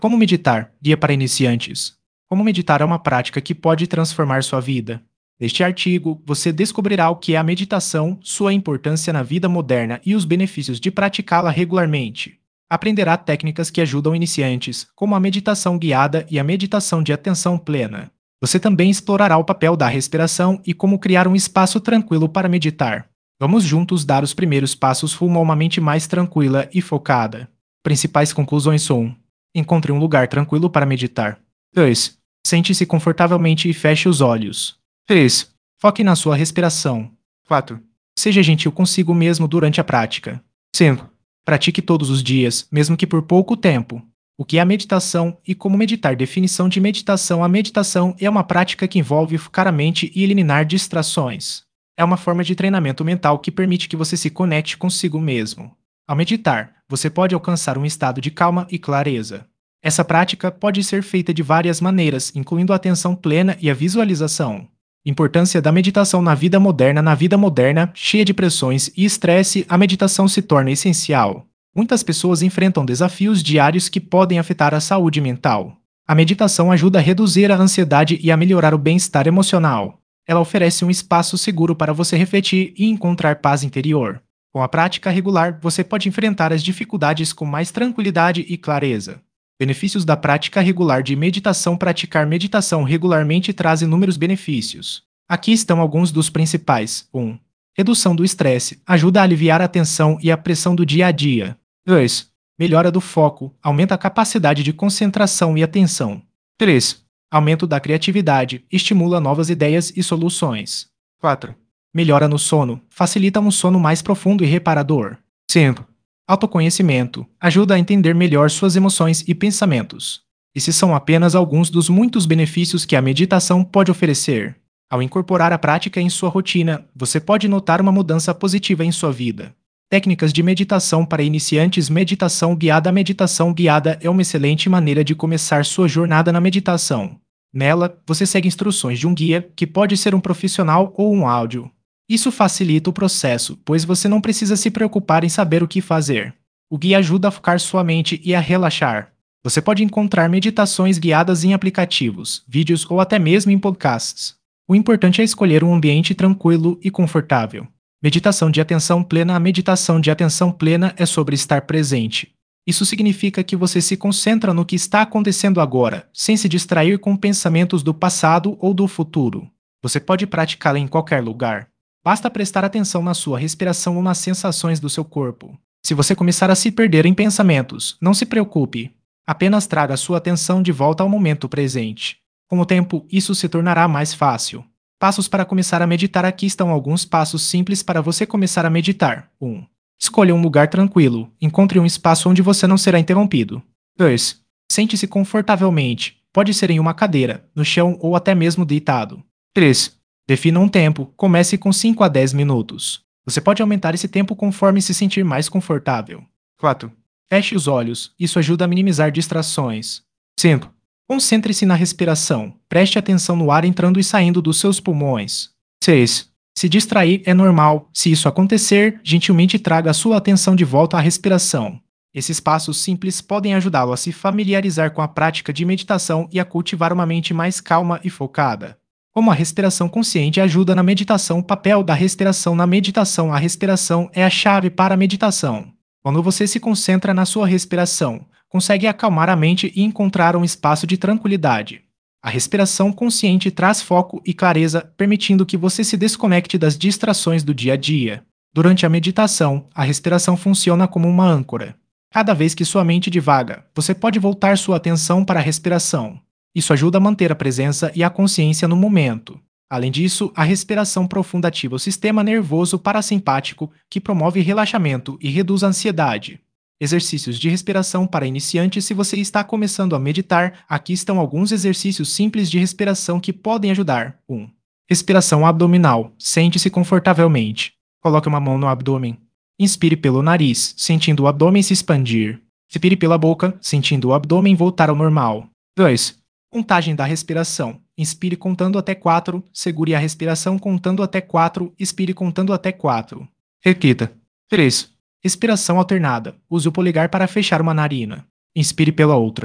Como meditar? Guia para iniciantes. Como meditar é uma prática que pode transformar sua vida. Neste artigo, você descobrirá o que é a meditação, sua importância na vida moderna e os benefícios de praticá-la regularmente. Aprenderá técnicas que ajudam iniciantes, como a meditação guiada e a meditação de atenção plena. Você também explorará o papel da respiração e como criar um espaço tranquilo para meditar. Vamos juntos dar os primeiros passos rumo a uma mente mais tranquila e focada. Principais conclusões são: encontre um lugar tranquilo para meditar. 2. Sente-se confortavelmente e feche os olhos. 3. Foque na sua respiração. 4. Seja gentil consigo mesmo durante a prática. 5. Pratique todos os dias, mesmo que por pouco tempo. O que é a meditação e como meditar? Definição de meditação: a meditação é uma prática que envolve focar a mente e eliminar distrações. É uma forma de treinamento mental que permite que você se conecte consigo mesmo. Ao meditar, você pode alcançar um estado de calma e clareza. Essa prática pode ser feita de várias maneiras, incluindo a atenção plena e a visualização. Importância da meditação na vida moderna: na vida moderna, cheia de pressões e estresse, a meditação se torna essencial. Muitas pessoas enfrentam desafios diários que podem afetar a saúde mental. A meditação ajuda a reduzir a ansiedade e a melhorar o bem-estar emocional. Ela oferece um espaço seguro para você refletir e encontrar paz interior. Com a prática regular, você pode enfrentar as dificuldades com mais tranquilidade e clareza. Benefícios da prática regular de meditação: praticar meditação regularmente traz inúmeros benefícios. Aqui estão alguns dos principais. 1. Redução do estresse: ajuda a aliviar a tensão e a pressão do dia a dia. 2. Melhora do foco: aumenta a capacidade de concentração e atenção. 3. Aumento da criatividade: estimula novas ideias e soluções. 4. Melhora no sono: facilita um sono mais profundo e reparador. 5. Autoconhecimento: ajuda a entender melhor suas emoções e pensamentos. Esses são apenas alguns dos muitos benefícios que a meditação pode oferecer. Ao incorporar a prática em sua rotina, você pode notar uma mudança positiva em sua vida. Técnicas de meditação para iniciantes: meditação guiada. A meditação guiada é uma excelente maneira de começar sua jornada na meditação. Nela, você segue instruções de um guia, que pode ser um profissional ou um áudio. Isso facilita o processo, pois você não precisa se preocupar em saber o que fazer. O guia ajuda a focar sua mente e a relaxar. Você pode encontrar meditações guiadas em aplicativos, vídeos ou até mesmo em podcasts. O importante é escolher um ambiente tranquilo e confortável. Meditação de atenção plena. A meditação de atenção plena é sobre estar presente. Isso significa que você se concentra no que está acontecendo agora, sem se distrair com pensamentos do passado ou do futuro. Você pode praticá-la em qualquer lugar. Basta prestar atenção na sua respiração ou nas sensações do seu corpo. Se você começar a se perder em pensamentos, não se preocupe. Apenas traga sua atenção de volta ao momento presente. Com o tempo, isso se tornará mais fácil. Passos para começar a meditar. Aqui estão alguns passos simples para você começar a meditar. 1. Escolha um lugar tranquilo. Encontre um espaço onde você não será interrompido. 2. Sente-se confortavelmente. Pode ser em uma cadeira, no chão ou até mesmo deitado. 3. Defina um tempo. Comece com 5 a 10 minutos. Você pode aumentar esse tempo conforme se sentir mais confortável. 4. Feche os olhos. Isso ajuda a minimizar distrações. 5. Concentre-se na respiração. Preste atenção no ar entrando e saindo dos seus pulmões. 6. Se distrair é normal. Se isso acontecer, gentilmente traga a sua atenção de volta à respiração. Esses passos simples podem ajudá-lo a se familiarizar com a prática de meditação e a cultivar uma mente mais calma e focada. Como a respiração consciente ajuda na meditação. O papel da respiração na meditação: a respiração é a chave para a meditação. Quando você se concentra na sua respiração, consegue acalmar a mente e encontrar um espaço de tranquilidade. A respiração consciente traz foco e clareza, permitindo que você se desconecte das distrações do dia a dia. Durante a meditação, a respiração funciona como uma âncora. Cada vez que sua mente divaga, você pode voltar sua atenção para a respiração. Isso ajuda a manter a presença e a consciência no momento. Além disso, a respiração profunda ativa o sistema nervoso parasimpático, que promove relaxamento e reduz a ansiedade. Exercícios de respiração para iniciantes. Se você está começando a meditar, aqui estão alguns exercícios simples de respiração que podem ajudar. 1. Respiração abdominal. Sente-se confortavelmente. Coloque uma mão no abdômen. Inspire pelo nariz, sentindo o abdômen se expandir. Expire pela boca, sentindo o abdômen voltar ao normal. 2. Contagem da respiração. Inspire contando até 4, segure a respiração contando até 4, expire contando até 4. Repita. 3. Respiração alternada. Use o polegar para fechar uma narina. Inspire pela outra.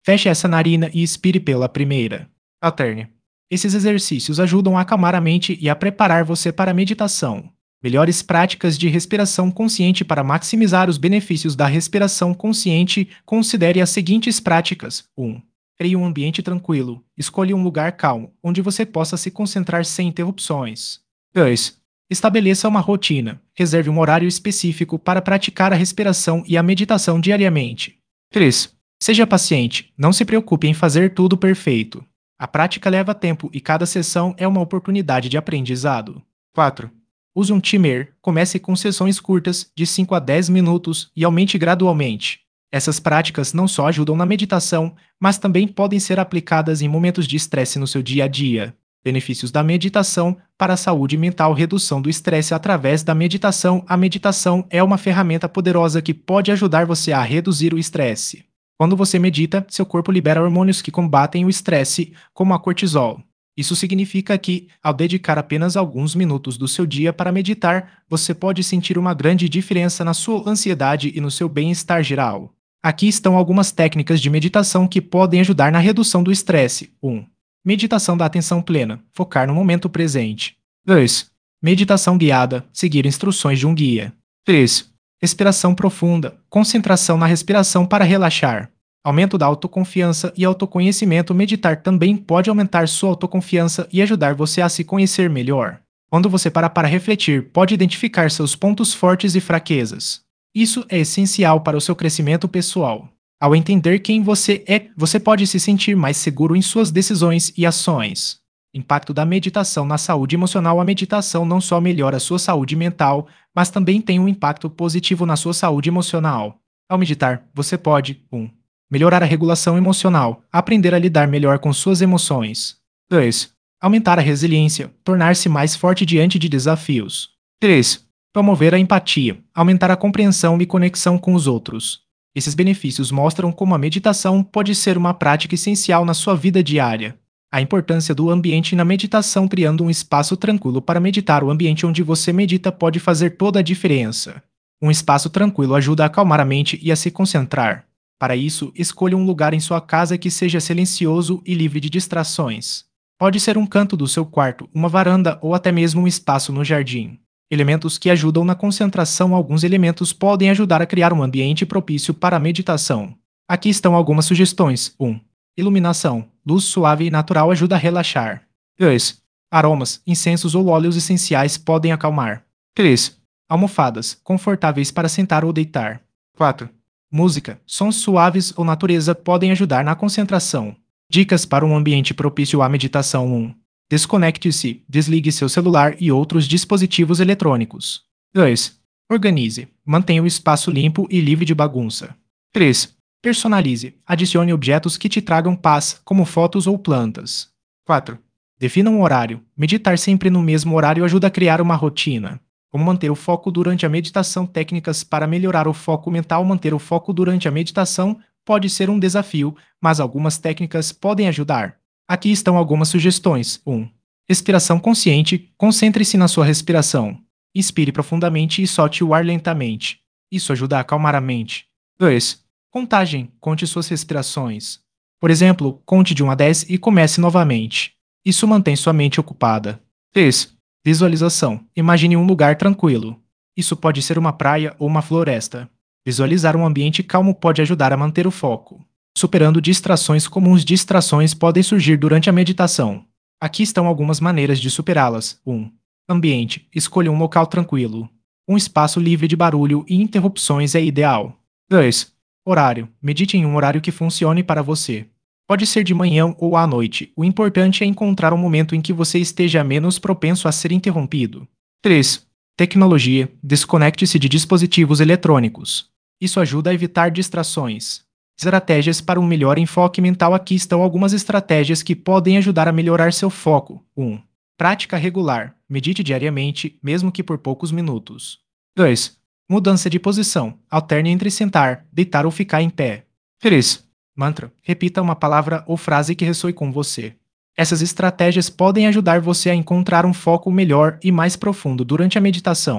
Feche essa narina e expire pela primeira. Alterne. Esses exercícios ajudam a acalmar a mente e a preparar você para a meditação. Melhores práticas de respiração consciente para maximizar os benefícios da respiração consciente, considere as seguintes práticas. 1. Crie um ambiente tranquilo. Escolha um lugar calmo, onde você possa se concentrar sem interrupções. 2. Estabeleça uma rotina. Reserve um horário específico para praticar a respiração e a meditação diariamente. 3. Seja paciente. Não se preocupe em fazer tudo perfeito. A prática leva tempo e cada sessão é uma oportunidade de aprendizado. 4. Use um timer. Comece com sessões curtas, de 5 a 10 minutos, e aumente gradualmente. Essas práticas não só ajudam na meditação, mas também podem ser aplicadas em momentos de estresse no seu dia a dia. Benefícios da meditação para a saúde mental: redução do estresse através da meditação. A meditação é uma ferramenta poderosa que pode ajudar você a reduzir o estresse. Quando você medita, seu corpo libera hormônios que combatem o estresse, como a cortisol. Isso significa que, ao dedicar apenas alguns minutos do seu dia para meditar, você pode sentir uma grande diferença na sua ansiedade e no seu bem-estar geral. Aqui estão algumas técnicas de meditação que podem ajudar na redução do estresse. 1. Meditação da atenção plena. Focar no momento presente. 2. Meditação guiada. Seguir instruções de um guia. 3. Respiração profunda. Concentração na respiração para relaxar. Aumento da autoconfiança e autoconhecimento. Meditar também pode aumentar sua autoconfiança e ajudar você a se conhecer melhor. Quando você para refletir, pode identificar seus pontos fortes e fraquezas. Isso é essencial para o seu crescimento pessoal. Ao entender quem você é, você pode se sentir mais seguro em suas decisões e ações. Impacto da meditação na saúde emocional. A meditação não só melhora a sua saúde mental, mas também tem um impacto positivo na sua saúde emocional. Ao meditar, você pode 1. Melhorar a regulação emocional, aprender a lidar melhor com suas emoções. 2. Aumentar a resiliência, tornar-se mais forte diante de desafios. 3. Promover a empatia, aumentar a compreensão e conexão com os outros. Esses benefícios mostram como a meditação pode ser uma prática essencial na sua vida diária. A importância do ambiente na meditação. Criando um espaço tranquilo para meditar. O ambiente onde você medita pode fazer toda a diferença. Um espaço tranquilo ajuda a acalmar a mente e a se concentrar. Para isso, escolha um lugar em sua casa que seja silencioso e livre de distrações. Pode ser um canto do seu quarto, uma varanda ou até mesmo um espaço no jardim. Elementos que ajudam na concentração. Alguns elementos podem ajudar a criar um ambiente propício para a meditação. Aqui estão algumas sugestões. 1. Iluminação. Luz suave e natural ajuda a relaxar. 2. Aromas, incensos ou óleos essenciais podem acalmar. 3. Almofadas, confortáveis para sentar ou deitar. 4. Música, sons suaves ou natureza podem ajudar na concentração. Dicas para um ambiente propício à meditação. 1. Desconecte-se, desligue seu celular e outros dispositivos eletrônicos. 2. Organize, mantenha o espaço limpo e livre de bagunça. 3. Personalize, adicione objetos que te tragam paz, como fotos ou plantas. 4. Defina um horário. Meditar sempre no mesmo horário ajuda a criar uma rotina. Como manter o foco durante a meditação. Técnicas para melhorar o foco mental. Manter o foco durante a meditação pode ser um desafio, mas algumas técnicas podem ajudar. Aqui estão algumas sugestões. 1. Respiração consciente. Concentre-se na sua respiração. Inspire profundamente e solte o ar lentamente. Isso ajuda a acalmar a mente. 2. Contagem. Conte suas respirações. Por exemplo, conte de 1 a 10 e comece novamente. Isso mantém sua mente ocupada. 3. Visualização. Imagine um lugar tranquilo. Isso pode ser uma praia ou uma floresta. Visualizar um ambiente calmo pode ajudar a manter o foco. Superando distrações comuns. Distrações podem surgir durante a meditação. Aqui estão algumas maneiras de superá-las. 1. Ambiente. Escolha um local tranquilo. Um espaço livre de barulho e interrupções é ideal. 2. Horário. Medite em um horário que funcione para você. Pode ser de manhã ou à noite. O importante é encontrar um momento em que você esteja menos propenso a ser interrompido. 3. Tecnologia. Desconecte-se de dispositivos eletrônicos. Isso ajuda a evitar distrações. Estratégias para um melhor enfoque mental. Aqui estão algumas estratégias que podem ajudar a melhorar seu foco. 1. Prática regular. Medite diariamente, mesmo que por poucos minutos. 2. Mudança de posição. Alterne entre sentar, deitar ou ficar em pé. 3. Mantra. Repita uma palavra ou frase que ressoe com você. Essas estratégias podem ajudar você a encontrar um foco melhor e mais profundo durante a meditação.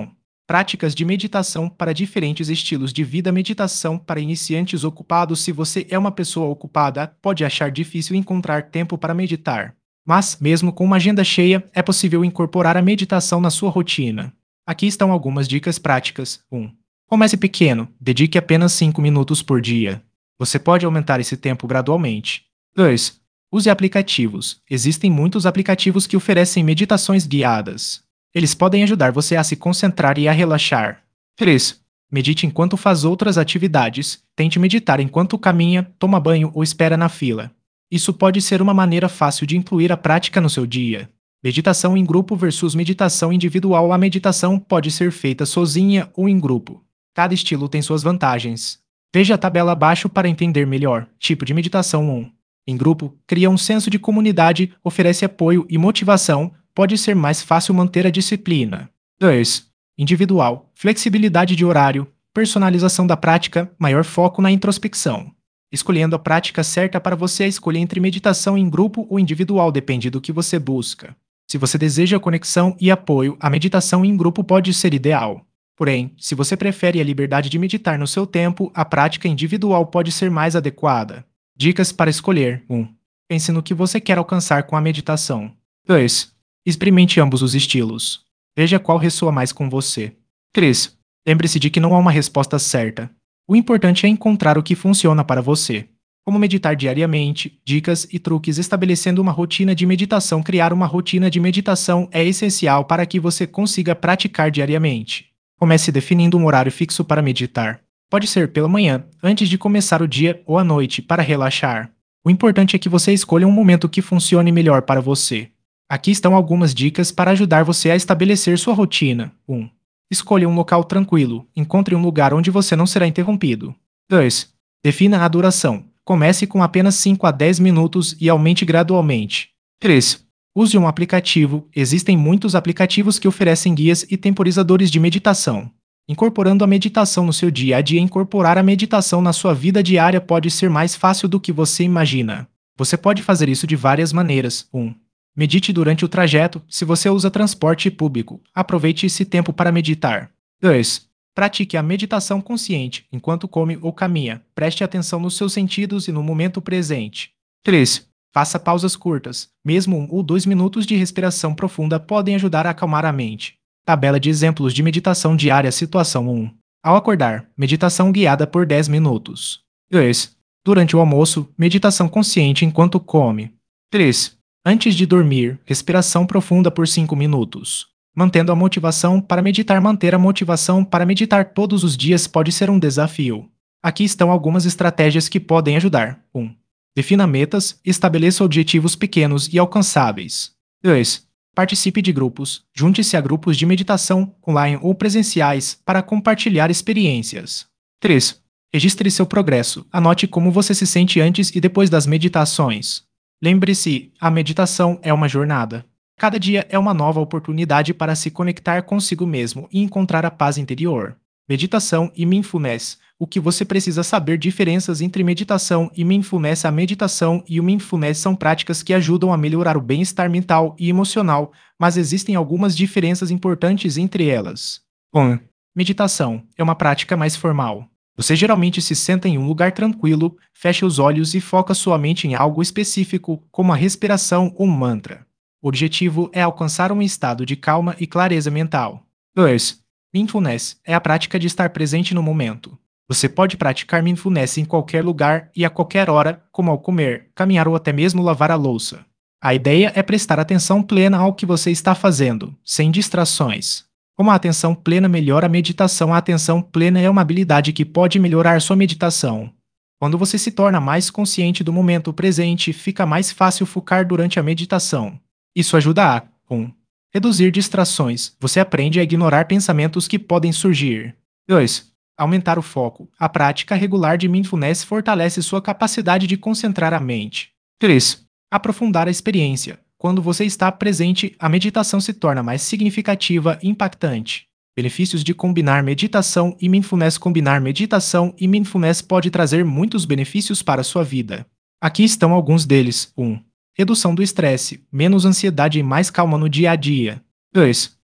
Práticas de meditação para diferentes estilos de vida. Meditação para iniciantes ocupados. Se você é uma pessoa ocupada, pode achar difícil encontrar tempo para meditar. Mas, mesmo com uma agenda cheia, é possível incorporar a meditação na sua rotina. Aqui estão algumas dicas práticas. 1. Comece pequeno, dedique apenas 5 minutos por dia. Você pode aumentar esse tempo gradualmente. 2. Use aplicativos. Existem muitos aplicativos que oferecem meditações guiadas. Eles podem ajudar você a se concentrar e a relaxar. 3. Medite enquanto faz outras atividades. Tente meditar enquanto caminha, toma banho ou espera na fila. Isso pode ser uma maneira fácil de incluir a prática no seu dia. Meditação em grupo versus meditação individual. A meditação pode ser feita sozinha ou em grupo. Cada estilo tem suas vantagens. Veja a tabela abaixo para entender melhor. Tipo de meditação 1. Em grupo, cria um senso de comunidade, oferece apoio e motivação, pode ser mais fácil manter a disciplina. 2. Individual, flexibilidade de horário, personalização da prática, maior foco na introspecção. Escolhendo a prática certa para você, escolher entre meditação em grupo ou individual depende do que você busca. Se você deseja conexão e apoio, a meditação em grupo pode ser ideal. Porém, se você prefere a liberdade de meditar no seu tempo, a prática individual pode ser mais adequada. Dicas para escolher. 1. Pense no que você quer alcançar com a meditação. 2. Experimente ambos os estilos. Veja qual ressoa mais com você. 3. Lembre-se de que não há uma resposta certa. O importante é encontrar o que funciona para você. Como meditar diariamente, dicas e truques. Estabelecendo uma rotina de meditação. Criar uma rotina de meditação é essencial para que você consiga praticar diariamente. Comece definindo um horário fixo para meditar. Pode ser pela manhã, antes de começar o dia, ou à noite, para relaxar. O importante é que você escolha um momento que funcione melhor para você. Aqui estão algumas dicas para ajudar você a estabelecer sua rotina. 1. Escolha um local tranquilo. Encontre um lugar onde você não será interrompido. 2. Defina a duração. Comece com apenas 5 a 10 minutos e aumente gradualmente. 3. Use um aplicativo. Existem muitos aplicativos que oferecem guias e temporizadores de meditação. Incorporando a meditação no seu dia a dia. Incorporar a meditação na sua vida diária pode ser mais fácil do que você imagina. Você pode fazer isso de várias maneiras. 1. Medite durante o trajeto. Se você usa transporte público, aproveite esse tempo para meditar. 2. Pratique a meditação consciente enquanto come ou caminha. Preste atenção nos seus sentidos e no momento presente. 3. Faça pausas curtas. Mesmo 1 ou 2 minutos de respiração profunda podem ajudar a acalmar a mente. Tabela de exemplos de meditação diária. Situação 1. Ao acordar, meditação guiada por 10 minutos. 2. Durante o almoço, meditação consciente enquanto come. 3. Antes de dormir, respiração profunda por 5 minutos. Mantendo a motivação para meditar. Manter a motivação para meditar todos os dias pode ser um desafio. Aqui estão algumas estratégias que podem ajudar. 1. Defina metas, estabeleça objetivos pequenos e alcançáveis. 2. Participe de grupos. Junte-se a grupos de meditação, online ou presenciais, para compartilhar experiências. 3. Registre seu progresso. Anote como você se sente antes e depois das meditações. Lembre-se, a meditação é uma jornada. Cada dia é uma nova oportunidade para se conectar consigo mesmo e encontrar a paz interior. Meditação e mindfulness. O que você precisa saber. Diferenças entre meditação e mindfulness. A meditação e o mindfulness são práticas que ajudam a melhorar o bem-estar mental e emocional, mas existem algumas diferenças importantes entre elas. 1. Meditação é uma prática mais formal. Você geralmente se senta em um lugar tranquilo, fecha os olhos e foca sua mente em algo específico, como a respiração ou um mantra. O objetivo é alcançar um estado de calma e clareza mental. 2. Mindfulness é a prática de estar presente no momento. Você pode praticar mindfulness em qualquer lugar e a qualquer hora, como ao comer, caminhar ou até mesmo lavar a louça. A ideia é prestar atenção plena ao que você está fazendo, sem distrações. Como a atenção plena melhora a meditação. A atenção plena é uma habilidade que pode melhorar sua meditação. Quando você se torna mais consciente do momento presente, fica mais fácil focar durante a meditação. Isso ajuda a 1. Reduzir distrações. Você aprende a ignorar pensamentos que podem surgir. 2. Aumentar o foco. A prática regular de mindfulness fortalece sua capacidade de concentrar a mente. 3. Aprofundar a experiência. Quando você está presente, a meditação se torna mais significativa e impactante. Benefícios de combinar meditação e mindfulness. Combinar meditação e mindfulness pode trazer muitos benefícios para a sua vida. Aqui estão alguns deles. 1. Redução do estresse, menos ansiedade e mais calma no dia a dia. 2.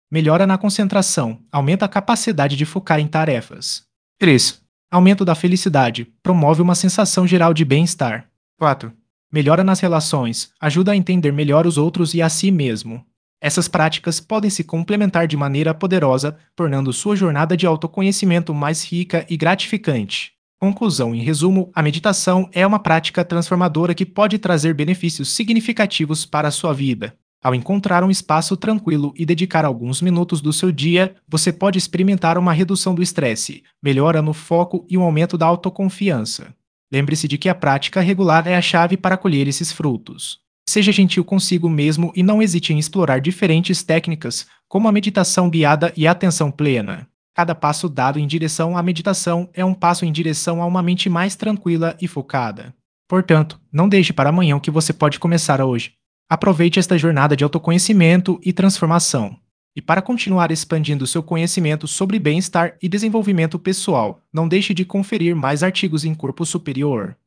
Melhora na concentração, aumenta a capacidade de focar em tarefas. 3. Aumento da felicidade, promove uma sensação geral de bem-estar. 4. Melhora nas relações, ajuda a entender melhor os outros e a si mesmo. Essas práticas podem se complementar de maneira poderosa, tornando sua jornada de autoconhecimento mais rica e gratificante. Conclusão: em resumo, a meditação é uma prática transformadora que pode trazer benefícios significativos para a sua vida. Ao encontrar um espaço tranquilo e dedicar alguns minutos do seu dia, você pode experimentar uma redução do estresse, melhora no foco e um aumento da autoconfiança. Lembre-se de que a prática regular é a chave para colher esses frutos. Seja gentil consigo mesmo e não hesite em explorar diferentes técnicas, como a meditação guiada e a atenção plena. Cada passo dado em direção à meditação é um passo em direção a uma mente mais tranquila e focada. Portanto, não deixe para amanhã o que você pode começar hoje. Aproveite esta jornada de autoconhecimento e transformação. E para continuar expandindo seu conhecimento sobre bem-estar e desenvolvimento pessoal, não deixe de conferir mais artigos em Corpo Superior.